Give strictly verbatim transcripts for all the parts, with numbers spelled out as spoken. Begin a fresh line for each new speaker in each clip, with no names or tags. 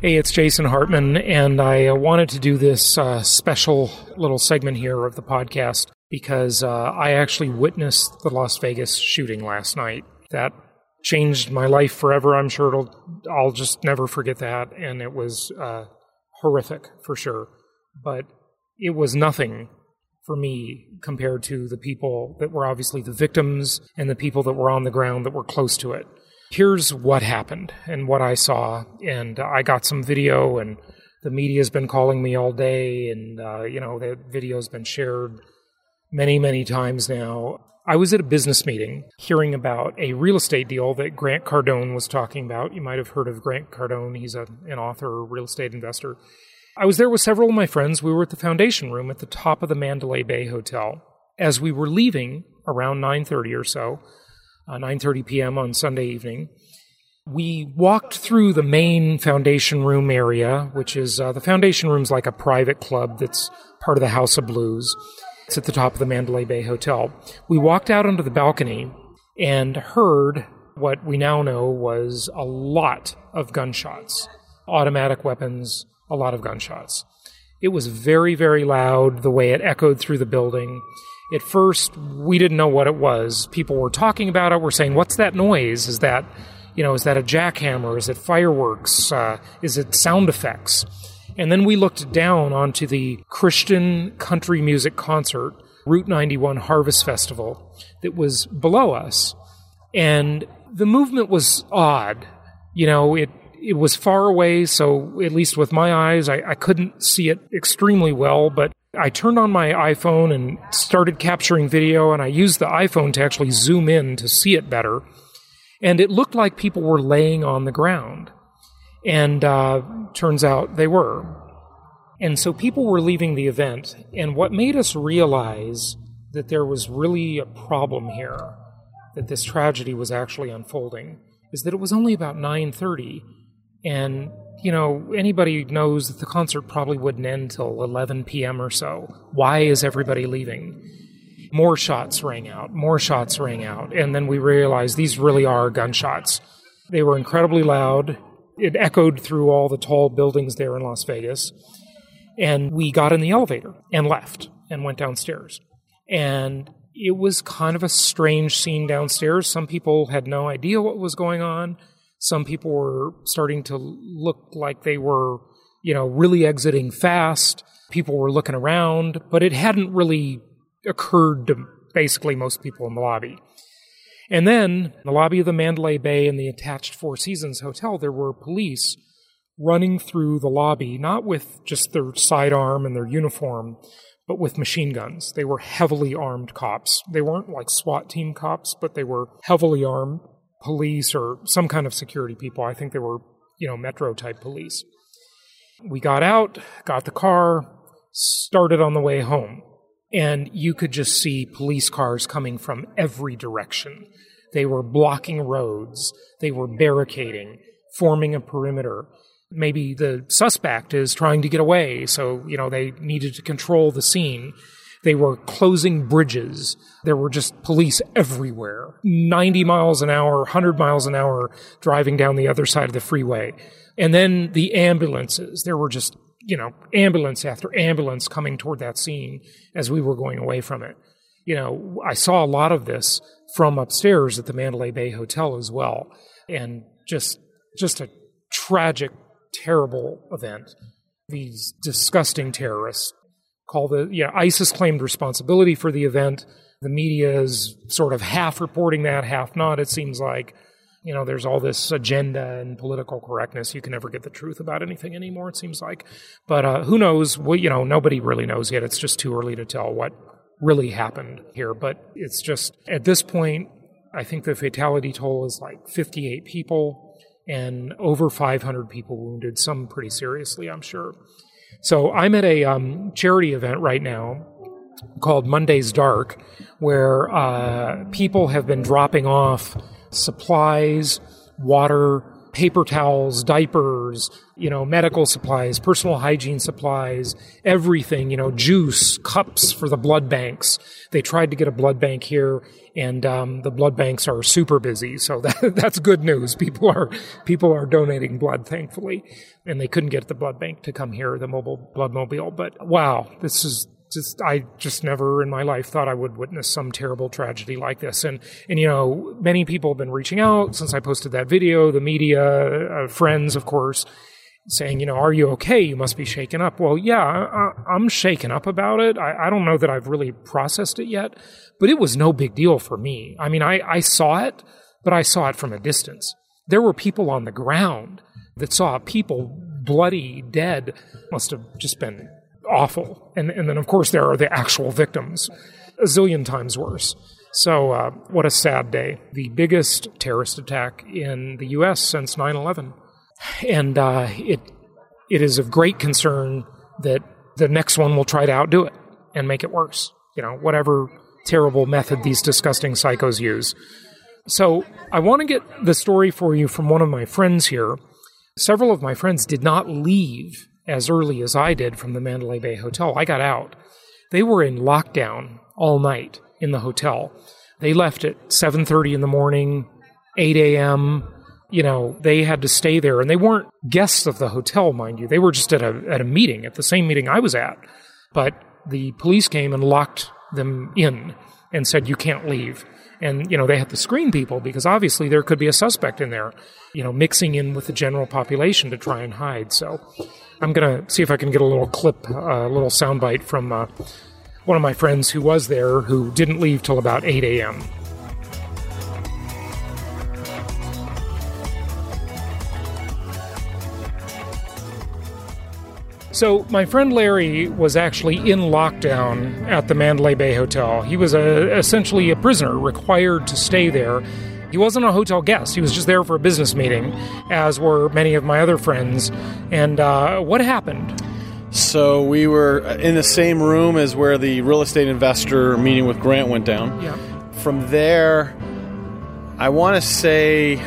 Hey, it's Jason Hartman, and I uh, wanted to do this uh, special little segment here of the podcast because uh, I actually witnessed the Las Vegas shooting last night. That changed my life forever. I'm sure it'll, I'll just never forget that, and it was uh, horrific for sure. But it was nothing for me compared to the people that were obviously the victims and the people that were on the ground that were close to it. Here's what happened and what I saw, and I got some video, and the media's been calling me all day, and, uh, you know, the video's been shared many, many times now. I was at a business meeting hearing about a real estate deal that Grant Cardone was talking about. You might have heard of Grant Cardone. He's a, an author, a real estate investor. I was there with several of my friends. We were at the foundation room at the top of the Mandalay Bay Hotel. As we were leaving around nine thirty or so, Uh, nine thirty p.m. on Sunday evening, we walked through the main foundation room area, which is, uh, the foundation room's like a private club that's part of the House of Blues. It's at the top of the Mandalay Bay Hotel. We walked out onto the balcony and heard what we now know was a lot of gunshots, automatic weapons, a lot of gunshots. It was very, very loud, the way it echoed through the building. At first, we didn't know what it was. People were talking about it. We're saying, what's that noise? Is that, you know, is that a jackhammer? Is it fireworks? Uh, is it sound effects? And then we looked down onto the Christian country music concert, Route ninety-one Harvest Festival, that was below us. And the movement was odd. You know, it it was far away, so at least with my eyes, I, I couldn't see it extremely well, but I turned on my iPhone and started capturing video, and I used the iPhone to actually zoom in to see it better. And it looked like people were laying on the ground. And uh, turns out they were. And so people were leaving the event. And what made us realize that there was really a problem here, that this tragedy was actually unfolding, is that it was only about nine thirty. And you know, anybody knows that the concert probably wouldn't end till eleven p.m. or so. Why is everybody leaving? More shots rang out, more shots rang out, and then we realized these really are gunshots. They were incredibly loud. It echoed through all the tall buildings there in Las Vegas. And we got in the elevator and left and went downstairs. And it was kind of a strange scene downstairs. Some people had no idea what was going on. Some people were starting to look like they were, you know, really exiting fast. People were looking around, but it hadn't really occurred to basically most people in the lobby. And then, in the lobby of the Mandalay Bay and the attached Four Seasons Hotel, there were police running through the lobby, not with just their sidearm and their uniform, but with machine guns. They were heavily armed cops. They weren't like SWAT team cops, but they were heavily armed police or some kind of security people. I think they were, you know, Metro-type police. We got out, got the car, started on the way home, and you could just see police cars coming from every direction. They were blocking roads. They were barricading, forming a perimeter. Maybe the suspect is trying to get away, so, you know, they needed to control the scene. They were closing bridges. There were just police everywhere. ninety miles an hour, one hundred miles an hour driving down the other side of the freeway. And then the ambulances. There were just, you know, ambulance after ambulance coming toward that scene as we were going away from it. You know, I saw a lot of this from upstairs at the Mandalay Bay Hotel as well. And just, just a tragic, terrible event. These disgusting terrorists. Call the, yeah, ISIS claimed responsibility for the event. The media is sort of half reporting that, half not, it seems like. You know, there's all this agenda and political correctness. You can never get the truth about anything anymore, it seems like. But uh, who knows? Well, you know, nobody really knows yet. It's just too early to tell what really happened here. But it's just, at this point, I think the fatality toll is like fifty-eight people and over five hundred people wounded, some pretty seriously, I'm sure. So I'm at a um, charity event right now called Monday's Dark, where uh, people have been dropping off supplies, water, paper towels, diapers, you know, medical supplies, personal hygiene supplies, everything, you know, juice, cups for the blood banks. They tried to get a blood bank here, and um, the blood banks are super busy. So that, that's good news. People are people are donating blood, thankfully, and they couldn't get the blood bank to come here, the mobile blood mobile. But wow, this is just I just never in my life thought I would witness some terrible tragedy like this. And and you know, many people have been reaching out since I posted that video. The media, uh, friends, of course, saying, you know, are you okay? You must be shaken up. Well, yeah, I, I'm shaken up about it. I, I don't know that I've really processed it yet, but it was no big deal for me. I mean, I, I saw it, but I saw it from a distance. There were people on the ground that saw people bloody, dead. Must have just been awful. And, and then, of course, there are the actual victims, a zillion times worse. So uh, what a sad day. The biggest terrorist attack in the U S since nine eleven. And uh, it it is of great concern that the next one will try to outdo it and make it worse. You know, whatever terrible method these disgusting psychos use. So I want to get the story for you from one of my friends here. Several of my friends did not leave as early as I did from the Mandalay Bay Hotel. I got out. They were in lockdown all night in the hotel. They left at seven thirty in the morning, eight a.m., You know, they had to stay there, and they weren't guests of the hotel, mind you. They were just at a at a meeting, at the same meeting I was at. But the police came and locked them in and said, you can't leave. And, you know, they had to screen people because obviously there could be a suspect in there, you know, mixing in with the general population to try and hide. So I'm going to see if I can get a little clip, a uh, little soundbite from uh, one of my friends who was there who didn't leave till about eight a.m. So my friend Larry was actually in lockdown at the Mandalay Bay Hotel. He was a, essentially a prisoner, required to stay there. He wasn't a hotel guest. He was just there for a business meeting, as were many of my other friends. And uh, what happened?
So we were in the same room as where the real estate investor meeting with Grant went down.
Yeah.
From there, I want to say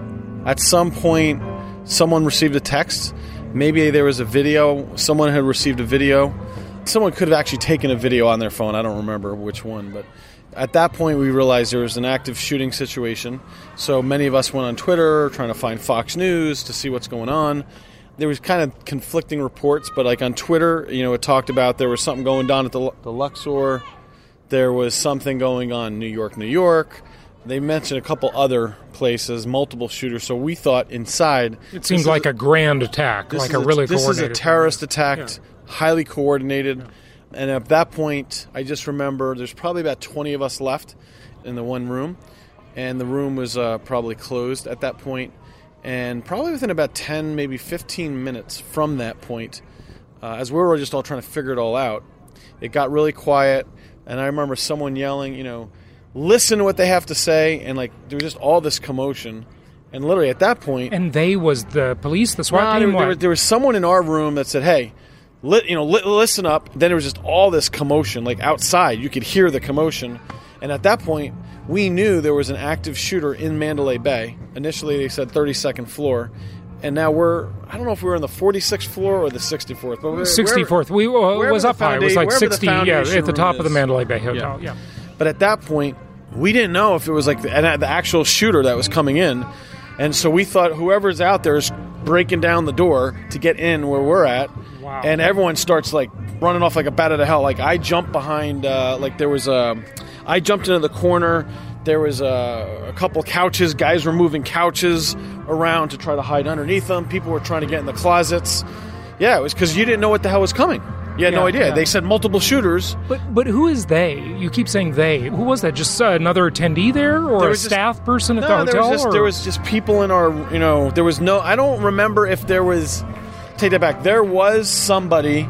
at some point someone received a text. Maybe there was a video. Someone had received a video. Someone could have actually taken a video on their phone. I don't remember which one. But at that point, we realized there was an active shooting situation. So many of us went on Twitter trying to find Fox News to see what's going on. There was kind of conflicting reports. But like on Twitter, you know, it talked about there was something going down at the, the Luxor. There was something going on in New York, New York. They mentioned a couple other places, multiple shooters, so we thought inside...
It seemed like a, a grand attack, like a really
a, this
coordinated... This
is a terrorist attack,
yeah.
highly coordinated, yeah. And at that point, I just remember there's probably about twenty of us left in the one room, and the room was uh, probably closed at that point, and probably within about ten, maybe fifteen minutes from that point, uh, as we were just all trying to figure it all out, it got really quiet, and I remember someone yelling, you know, listen to what they have to say, and like there was just all this commotion, and literally at that point,
and they was the police, the SWAT
no,
team.
There, there, was, there was someone in our room that said, "Hey, li- you know, li- listen up." Then there was just all this commotion, like outside, you could hear the commotion, and at that point, we knew there was an active shooter in Mandalay Bay. Initially, they said thirty-second floor. And now we're, I don't know if we were on the forty-sixth floor or the sixty-fourth. But
sixty-fourth. We uh, was up high. It was like sixty, yeah, at the top of the Mandalay Bay Hotel. Yeah. yeah.
But at that point, we didn't know if it was like the, the actual shooter that was coming in. And so we thought whoever's out there is breaking down the door to get in where we're at.
Wow.
And everyone starts like running off like a bat out of hell. Like I jumped behind, uh, like there was a, I jumped into the corner. There was a, a couple couches. Guys were moving couches around to try to hide underneath them. People were trying to get in the closets. Yeah, it was because you didn't know what the hell was coming. You had
yeah,
no idea.
Yeah.
They said multiple shooters.
But but who is they? You keep saying they. Who was that? Just uh, another attendee there, or
there
a
just,
staff person at
no,
the hotel?
There was, just,
or?
there was just people in our, you know, there was no, I don't remember if there was, take that back, there was somebody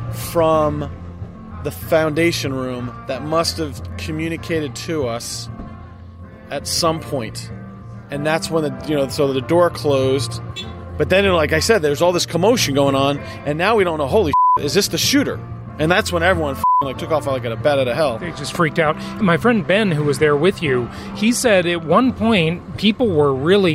from the foundation room that must have communicated to us at some point. And that's when the, you know, so the door closed. But then, like I said, there's all this commotion going on, and now we don't know, holy shit, is this the shooter? And that's when everyone like took off like a bat out of hell.
They just freaked out. My friend Ben, who was there with you, he said at one point people were really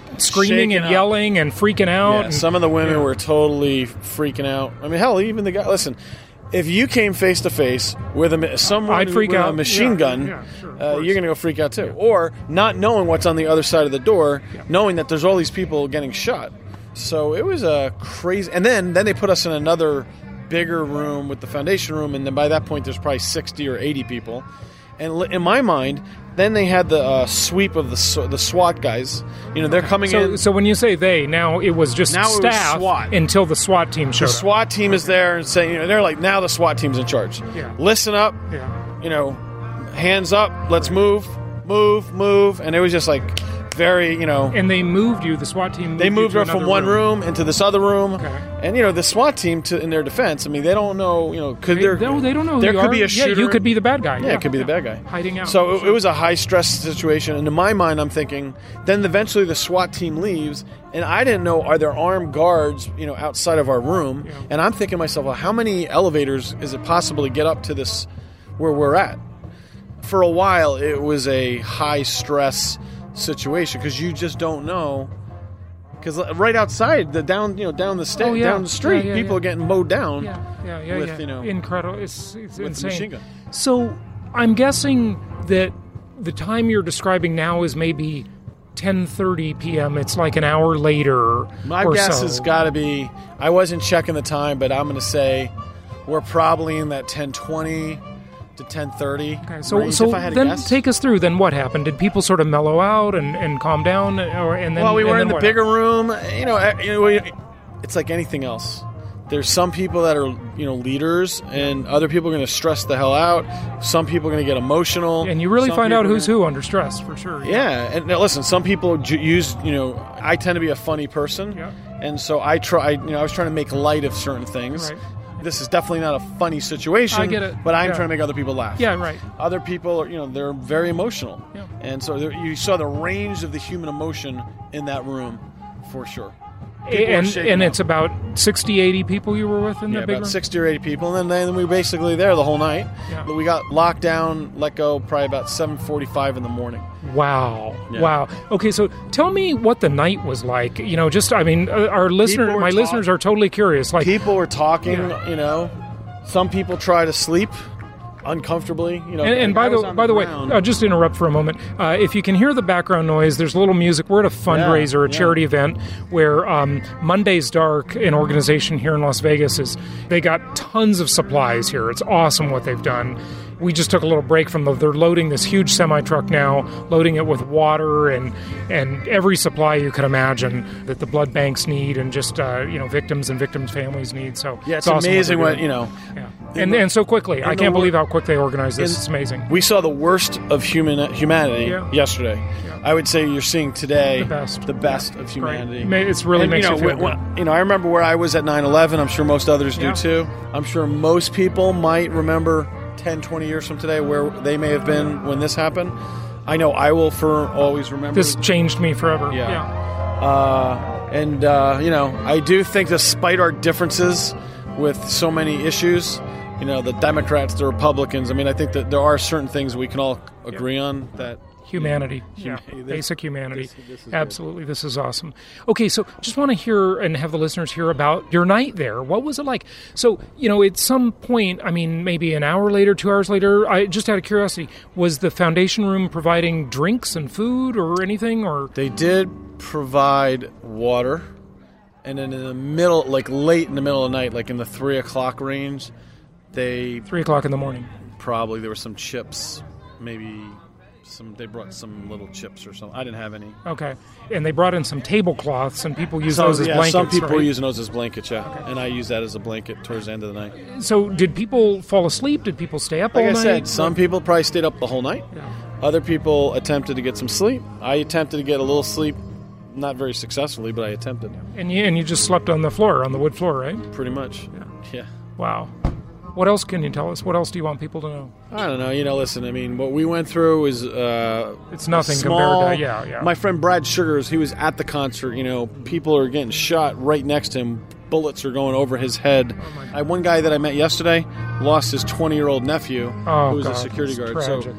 screaming
Shaking
and
up.
yelling and freaking out.
Yeah,
and,
some of the women
yeah.
were totally freaking out. I mean, hell, even the guy. Listen, if you came face to face with a someone
I'd freak
with
out.
a machine
Yeah,
gun,
yeah, sure, of
uh,
course.
you're going to go freak out too. Or not knowing what's on the other side of the door,
Yeah.
knowing that there's all these people getting shot. So it was a crazy. And then then they put us in another bigger room with the foundation room, and then by that point there's probably sixty or eighty people. And li- in my mind, then they had the uh, sweep of the S- the SWAT guys. You know, they're coming
So,
in.
so when you say they, now it was just
Now it was
staff
SWAT.
until the SWAT team showed
The SWAT team is there and saying, you know, they're like, now the SWAT team's in charge.
Yeah.
Listen up,
up. Yeah.
you know, hands up, let's move, move, move. And it was just like very, you know,
And they moved you, the SWAT team moved
they
you
moved
to
her from
another
one room. into this other room.
Okay.
And, you know, the SWAT team, to, in their defense, I mean, they don't know, you know, could
They,
there,
no, they don't know who
there
you
could
are.
be a
Yeah,
shooter.
you could be the bad guy.
Yeah, it could be the bad guy.
Hiding out.
So it, it was a high stress situation, and in my mind, I'm thinking. Then eventually, the SWAT team leaves, and I didn't know, are there armed guards, you know, outside of our room?
Yeah.
And I'm thinking to myself, well, how many elevators is it possible to get up to this where we're at? For a while, it was a high stress situation because you just don't know. Because right outside, the down, you know, down the sta-
Oh, yeah.
down the street,
Yeah, yeah,
people
yeah.
are getting mowed down.
Yeah, yeah, yeah,
with,
yeah.
you know,
incredible. It's, it's
with
insane.
machine gun.
So I'm guessing that the time you're describing now is maybe ten thirty p.m. It's like an hour later.
My
or
guess
so.
has got to be. I wasn't checking the time, but I'm going to say we're probably in that ten twenty to ten thirty
Okay, so,
range,
so
if I had to
then
guess.
take us through. Then what happened? Did people sort of mellow out and, and calm down, or and then?
well, we
and
were
then
in the
what
bigger room. You know, eh, you know, we- it's like anything else. There's some people that are, you know, leaders, and other people are going to stress the hell out. Some people are going to get emotional.
happened? And you really
Some
find out
people are
who's
gonna-
who under stress, for sure.
Yeah, and now listen, some people ju- use, you know, I tend to be a funny person,
Yeah.
and so I try, you know, I was trying to make light of certain things.
Right.
This is definitely not a funny situation,
I get it.
but I'm
Yeah.
trying to make other people laugh.
Yeah, right.
Other people, are, you know, they're very emotional,
Yeah.
and so there, you saw the range of the human emotion in that room, for sure. People were
And
shaking
and
up.
it's about sixty, eighty people you were with in
Yeah,
the big
about
room?
sixty or eighty people, and then, then we were basically there the whole night.
Yeah.
But we got locked down, let go, probably about seven forty-five in the morning.
Wow.
Yeah.
Wow. Okay, so tell me what the night was like. You know, just, I mean, uh, our listener,
were
my
talk-
listeners are totally curious. Like,
People were talking,
Yeah.
you know. Some people try to sleep uncomfortably, you know.
and, and by
I was
the
on
by the way,
ground.
uh, just to interrupt for a moment, uh, if you can hear the background noise, there's a little music. We're at a fundraiser, a
yeah.
charity event, where um, Monday's Dark, an organization here in Las Vegas, is they got tons of supplies here. It's awesome what they've done. We just took a little break from the. They're loading this huge semi truck now, loading it with water and and every supply you could imagine that the blood banks need, and just uh, you know victims and victims' families need. So
yeah, it's,
awesome
amazing
what,
what,
they're
you
doing.
know.
Yeah.
in
And
the-
and so quickly, I
the
can't
wor-
believe how quick they organized this.
in-
It's amazing.
We saw the worst of human humanity
Yeah.
yesterday.
Yeah.
I would say you're seeing today
The best.
the best of
Great.
humanity.
Ma- It's really
And,
makes
you
you,
know,
feel
when-
good.
when- you know, I remember where I was at nine eleven. I'm sure most others do
Yeah.
too. I'm sure most people might remember ten, twenty years from today where they may have been when this happened. I know I will for always remember.
This changed me forever.
Yeah.
Yeah.
Uh, and, uh, you know, I do think despite our differences with so many issues, you know, the Democrats, the Republicans, I mean, I think that there are certain things we can all agree on that.
Humanity. Yeah.
Humanity. This-
Basic humanity.
this- this is good.
Absolutely. This is awesome. Okay, so just want to hear and have the listeners hear about your night there. What was it like? So, you know, at some point, I mean, maybe an hour later, two hours later, I just out of curiosity, was the foundation room providing drinks and food or anything? Or
They did provide water, and then in the middle, like late in the middle of the night, like in the three o'clock range, they
three o'clock in the morning?
probably, there were some chips, maybe some, they brought some little chips or something. I didn't have any.
Okay. And they brought in some tablecloths, and people use
So,
those as
yeah,
blankets,
some people
right?
were using those as blankets, yeah. And I use that as a blanket towards the end of the night.
So did people fall asleep? Did people stay up
Like
all
I
night?
said, some people probably stayed up the whole night.
Yeah.
Other people attempted to get some sleep. I attempted to get a little sleep, not very successfully, but I attempted.
And you, and you just slept on the floor, on the wood floor, right?
Pretty much. Yeah.
Wow. What else can you tell us? What else do you want people to know?
I don't know. You know, listen, I mean, what we went through is uh,
It's nothing
small.
compared to, yeah, yeah.
My friend Brad Sugars, he was at the concert. You know, people are getting shot right next to him. Bullets are going over his head.
Oh, my
I one guy that I met yesterday lost his twenty-year-old nephew,
Oh,
who was
God,
a security
that's
guard.
tragic.
So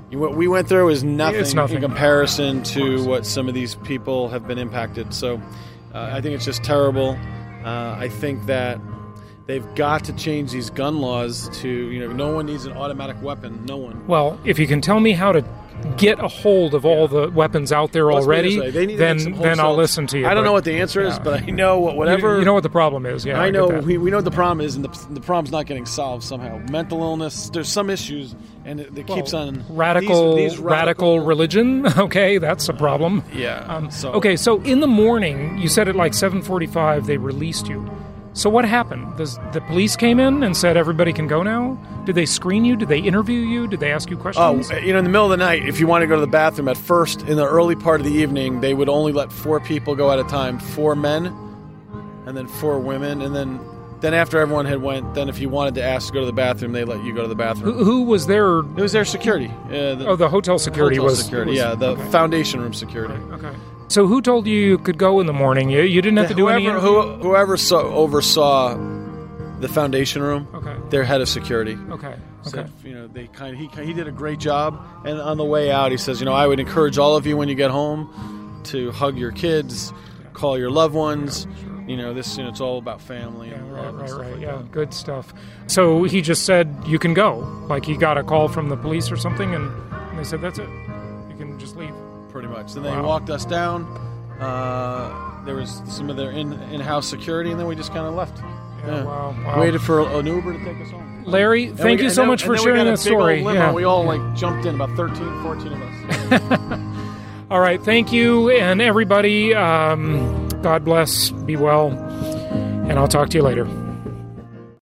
You- What we went through is nothing,
It's nothing.
in comparison
Of
to
course.
what some of these people have been impacted. So uh, I think it's just terrible. Uh, I think that they've got to change these gun laws to, you know, no one needs an automatic weapon. No one.
Well, if you can tell me how to get a hold of all the weapons out there
Let's put it
already,
this way. They need to
then
make some
then I'll
wholesale-
listen to you.
I don't
but-
know what the answer is,
yeah.
but I know what whatever.
You, you know what the problem is, yeah.
I
get
know
that.
we, we know what the problem is, and the, the problem's not getting solved somehow. Mental illness, there's some issues, and it, it keeps
Well,
on
radical,
these, these
radical religion. Okay, that's a problem.
Yeah.
Um,
so
Okay, so in the morning, you said at like seven forty-five they released you. So what happened? Does the police came in and said everybody can go now? Did they screen you? Did they interview you? Did they ask you
Oh,
questions?
you know, in the middle of the night, if you want to go to the bathroom, at first, in the early part of the evening, they would only let four people go at a time, four men, and then four women, and then then after everyone had went, then if you wanted to ask to go to the bathroom, they let you go to the bathroom.
who, who was there?
It was their security. Uh, the
Oh, the hotel security
hotel
was
security.
was-
yeah, the
okay.
foundation room security.
Okay. So who told you you could go in the morning? You, you didn't have to do any
whoever,
interview?
who, whoever saw, oversaw the foundation room,
Okay.
their head of security.
Okay. Okay.
Said, you know, they kind of he he did a great job, and on the way out, he says, you know, I would encourage all of you when you get home to hug your kids, call your loved ones. You know, this you know, it's all about family
Yeah,
and
right,
love and
right,
stuff
right.
like
Yeah,
that.
good stuff. So he just said you can go. Like he got a call from the police or something, and, and they said that's it. You can just leave.
Pretty much. Then they
Wow.
walked us down. Uh, there was some of their in in-house security, and then we just kind of left.
Yeah, wow, wow.
Waited for an Uber to take us home.
Larry,
And
thank
we-
you
and
so
then-
much
and
for
then we
sharing
got a
that
big old
story.
limo.
Yeah.
We all like jumped in, about thirteen, fourteen of us.
All right, thank you, and everybody. Um, God bless. Be well, and I'll talk to you later.